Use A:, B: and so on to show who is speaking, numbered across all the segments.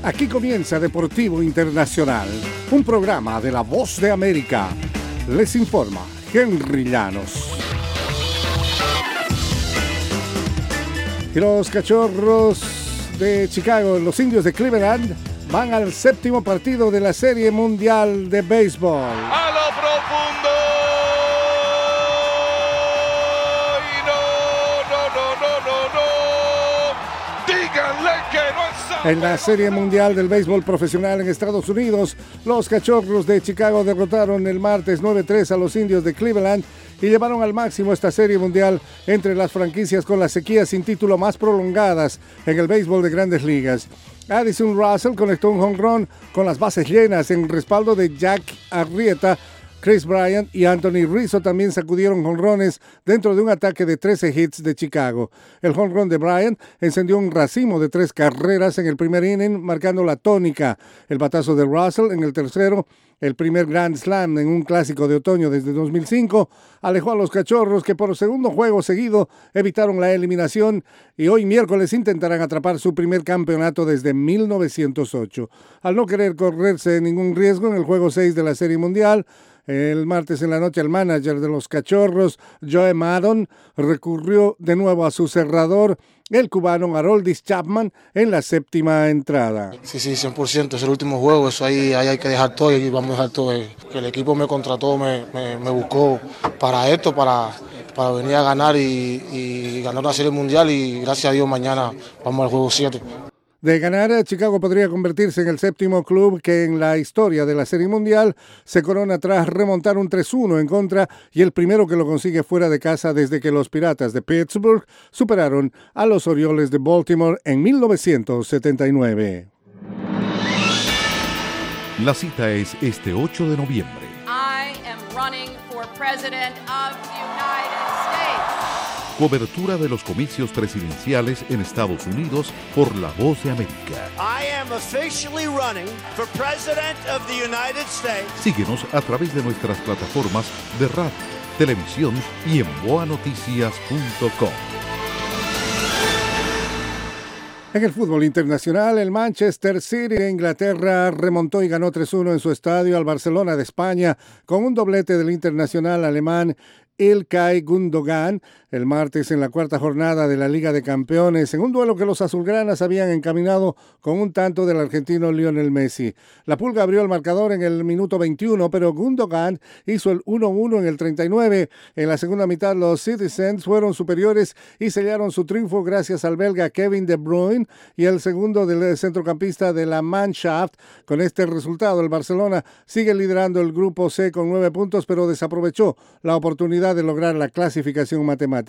A: Aquí comienza Deportivo Internacional, un programa de La Voz de América. Les informa Henry Llanos. Y los Cachorros de Chicago, los Indios de Cleveland, van al séptimo partido de la Serie Mundial de Béisbol.
B: A lo profundo. Y no. Díganle que no es.
A: En la Serie Mundial del Béisbol Profesional en Estados Unidos, los Cachorros de Chicago derrotaron el martes 9-3 a los Indios de Cleveland y llevaron al máximo esta Serie Mundial entre las franquicias con las sequías sin título más prolongadas en el béisbol de Grandes Ligas. Addison Russell conectó un home run con las bases llenas en respaldo de Jack Arrieta. Kris Bryant y Anthony Rizzo también sacudieron jonrones dentro de un ataque de 13 hits de Chicago. El jonrón de Bryant encendió un racimo de 3 carreras en el primer inning, marcando la tónica. El batazo de Russell en el tercero, el primer Grand Slam en un clásico de otoño desde 2005, alejó a los Cachorros que por segundo juego seguido evitaron la eliminación y hoy miércoles intentarán atrapar su primer campeonato desde 1908. Al no querer correrse ningún riesgo en el juego 6 de la Serie Mundial, el martes en la noche el manager de los Cachorros, Joe Maddon, recurrió de nuevo a su cerrador, el cubano Aroldis Chapman, en la séptima entrada.
C: Sí, 100%, es el último juego, eso ahí hay que dejar todo y vamos a dejar todo. Que el equipo me contrató, me buscó para esto, para venir a ganar y ganar una Serie Mundial y gracias a Dios mañana vamos al juego 7.
A: De ganar, Chicago podría convertirse en el séptimo club que en la historia de la Serie Mundial se corona tras remontar un 3-1 en contra y el primero que lo consigue fuera de casa desde que los Piratas de Pittsburgh superaron a los Orioles de Baltimore en 1979.
D: La cita es este 8 de noviembre.
E: I am running for president of the United States.
D: Cobertura de los comicios presidenciales en Estados Unidos por La Voz de América.
F: I am officially running for president of the United States.
D: Síguenos a través de nuestras plataformas de radio, televisión y en boanoticias.com.
A: En el fútbol internacional, el Manchester City de Inglaterra remontó y ganó 3-1 en su estadio al Barcelona de España con un doblete del internacional alemán Ilkay Gundogan el martes en la cuarta jornada de la Liga de Campeones, en un duelo que los azulgranas habían encaminado con un tanto del argentino Lionel Messi. La Pulga abrió el marcador en el minuto 21, pero Gundogan hizo el 1-1 en el 39. En la segunda mitad los Citizens fueron superiores y sellaron su triunfo gracias al belga Kevin De Bruyne y el segundo del centrocampista de la Mannschaft. Con este resultado el Barcelona sigue liderando el grupo C con 9 puntos, pero desaprovechó la oportunidad de lograr la clasificación matemática.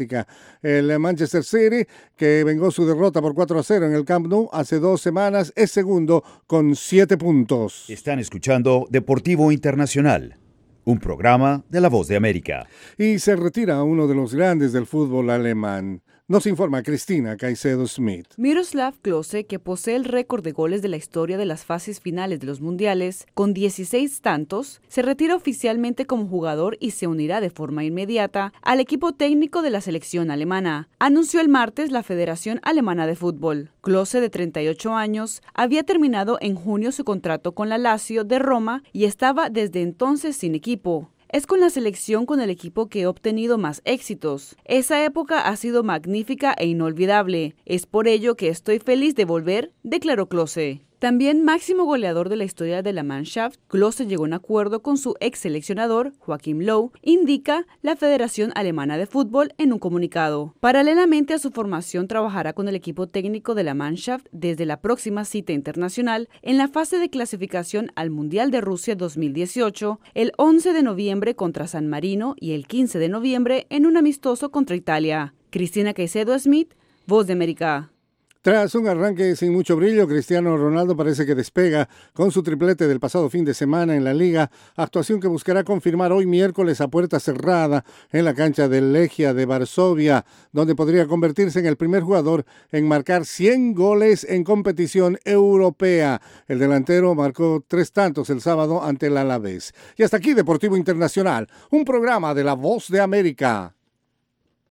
A: El Manchester City, que vengó su derrota por 4-0 en el Camp Nou hace 2 semanas, es segundo con 7 puntos.
G: Están escuchando Deportivo Internacional, un programa de La Voz de América.
A: Y se retira uno de los grandes del fútbol alemán. Nos informa Cristina Caicedo Smith.
H: Miroslav Klose, que posee el récord de goles de la historia de las fases finales de los mundiales, con 16 tantos, se retira oficialmente como jugador y se unirá de forma inmediata al equipo técnico de la selección alemana, anunció el martes la Federación Alemana de Fútbol. Klose, de 38 años, había terminado en junio su contrato con la Lazio de Roma y estaba desde entonces sin equipo. Es con la selección con el equipo que he obtenido más éxitos. Esa época ha sido magnífica e inolvidable. Es por ello que estoy feliz de volver, declaró Klose. También máximo goleador de la historia de la Mannschaft, Klose llegó a un acuerdo con su ex seleccionador, Joachim Löw, indica la Federación Alemana de Fútbol en un comunicado. Paralelamente a su formación, trabajará con el equipo técnico de la Mannschaft desde la próxima cita internacional en la fase de clasificación al Mundial de Rusia 2018, el 11 de noviembre contra San Marino y el 15 de noviembre en un amistoso contra Italia. Cristina Caicedo Smith, Voz de América.
A: Tras un arranque sin mucho brillo, Cristiano Ronaldo parece que despega con su triplete del pasado fin de semana en la Liga, actuación que buscará confirmar hoy miércoles a puerta cerrada en la cancha del Legia de Varsovia, donde podría convertirse en el primer jugador en marcar 100 goles en competición europea. El delantero marcó 3 tantos el sábado ante el Alavés. Y hasta aquí Deportivo Internacional, un programa de La Voz de América.